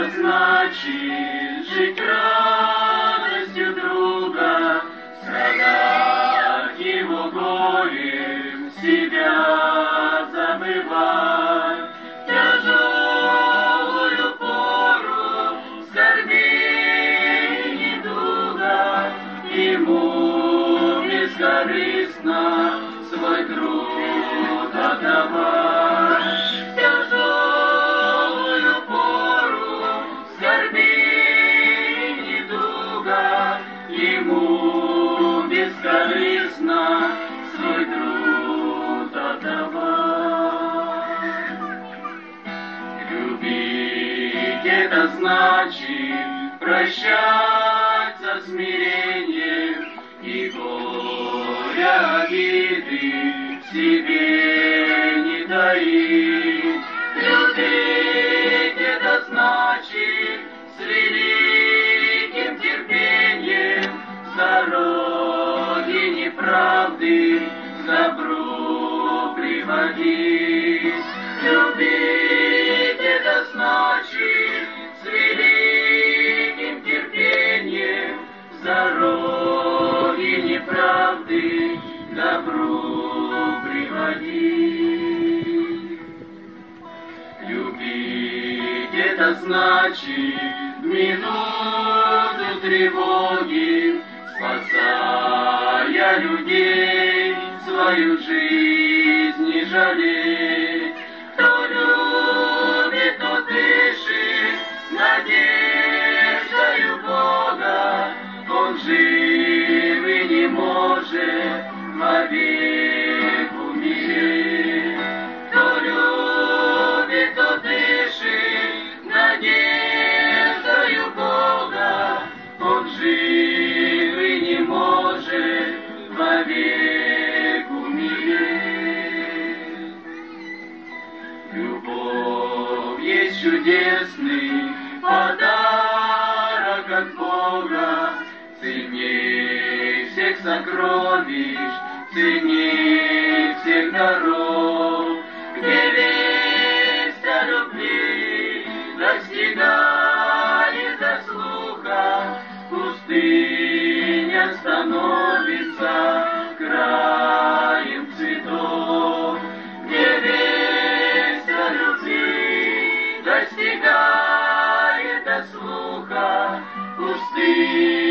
значит жить радостью друга, страдать его горем, себя забывать. Тяжелую пору скорбей и недуга ему бескорыстно свой труд отдавать. Тяжелую пору скорбей и недуга ему бескорыстно свой труд отдавать. Любить — это значит прощать со смирением и горя обиды в себе не таить. Любить — это значит с великим терпением с дороги неправды к добру приводить. Любить — это значит с великим терпением с дороги неправды к добру приводить. Любить — это значит в минуту тревоги, спасая людей, свою жизнь не жалеть. Кто любит, тот дышит надеждою Бога, он жив и не может вовек умереть. Кто любит, тот дышит надеждою Бога, он жив и не может вовек умереть. Любовь есть чудесный подарок от Бога, ценней всех сокровищ, ценней всех даров, где весть о любви достигает до слуха, пустыня становится краем цветов. Где весть о любви достигает до слуха, пустыня